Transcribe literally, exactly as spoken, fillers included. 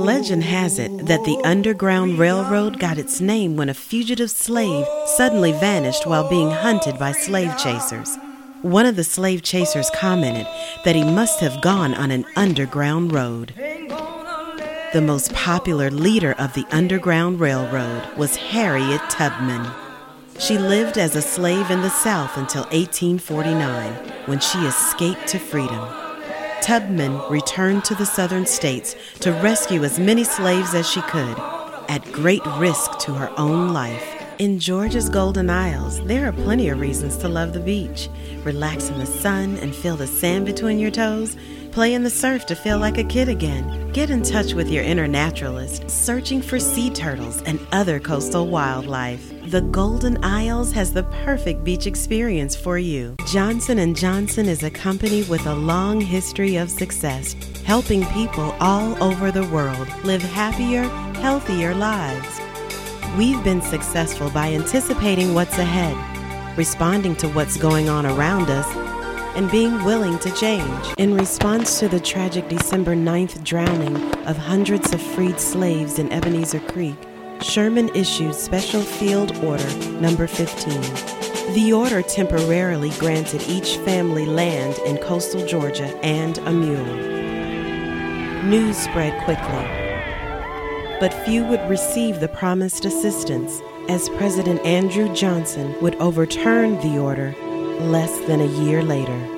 Legend has it that the Underground Railroad got its name when a fugitive slave suddenly vanished while being hunted by slave chasers. One of the slave chasers commented that he must have gone on an underground road. The most popular leader of the Underground Railroad was Harriet Tubman. She lived as a slave in the South until eighteen forty-nine, when she escaped to freedom. Tubman returned to the southern states to rescue as many slaves as she could, at great risk to her own life. In Georgia's Golden Isles, there are plenty of reasons to love the beach. Relax in the sun and feel the sand between your toes. Play in the surf to feel like a kid again. Get in touch with your inner naturalist, searching for sea turtles and other coastal wildlife. The Golden Isles has the perfect beach experience for you. Johnson and Johnson is a company with a long history of success, helping people all over the world live happier, healthier lives. We've been successful by anticipating what's ahead, responding to what's going on around us, and being willing to change. In response to the tragic December ninth drowning of hundreds of freed slaves in Ebenezer Creek, Sherman issued Special Field Order Number fifteen. The order temporarily granted each family land in coastal Georgia and a mule. News spread quickly, but few would receive the promised assistance, as President Andrew Johnson would overturn the order less than a year later.